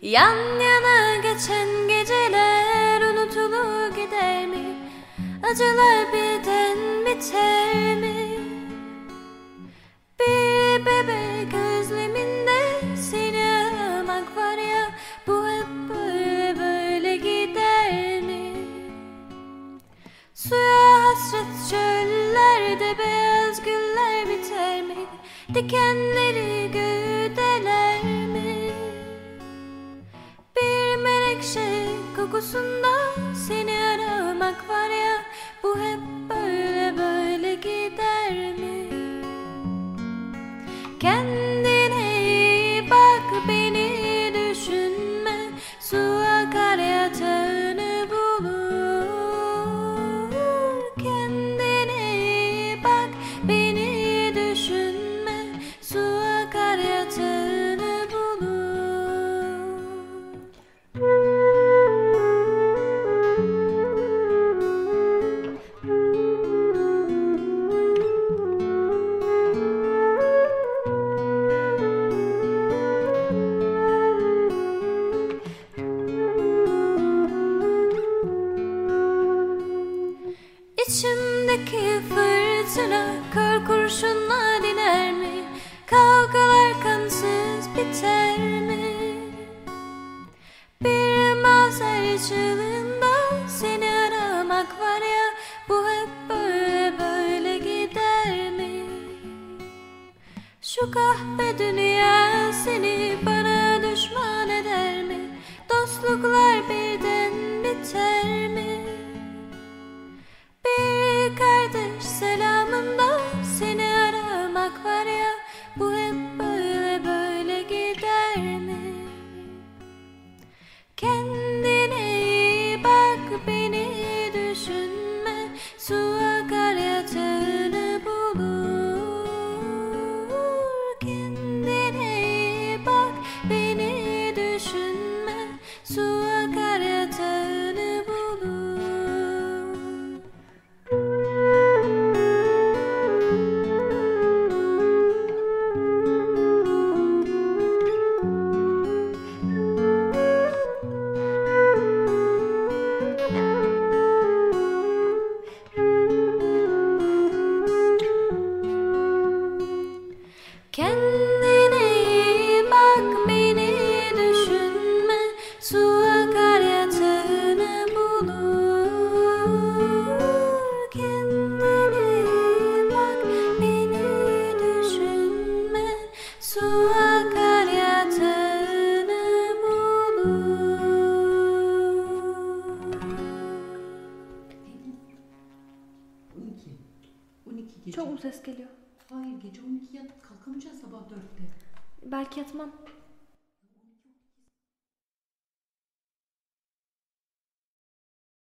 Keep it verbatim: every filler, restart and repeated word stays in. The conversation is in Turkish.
Yan yana geçen geceler unutulur gider mi? Acılar birden biter mi? Bir bebek özleminde seni aramak var ya, bu hep böyle böyle gider mi? Suya hasret çöllerde beyaz güller biter mi? Dikenleri göğdeler mi? Bir menekşe kokusunda seni aramak var ya, bu hep böyle böyle gider mi? Kendine iyi bak, beni düşünme. Su akar yatağını bulur. Kendine iyi bak, beni düşünme. Su akar yatağını bulur. İçimdeki fırtına kör kurşunla diner mi? Kavgalar kansız biter mi? Bir mazer çığlığında seni aramak var ya, bu hep böyle böyle gider mi? Şu kahpe dünya seni bana düşman eder mi? Dostluklar birden biter mi? Bir kardeş selamında seni aramak var ya, bu hep böyle böyle gider mi? Kendine iyi bak, beni düşünme. Su akar yatağını bulur. Kendine iyi bak, beni düşünme. Su akar yatağını bulur. Kendine iyi bak, beni düşünme. Su akar yatağını bulur. Kendine iyi bak, beni düşünme. Su akar yatağını bulur. on iki. on iki gece. Çok mu ses geliyor? Hayır, gece on iki yatıp kalkamayacağız sabah dörtte. Belki yatmam.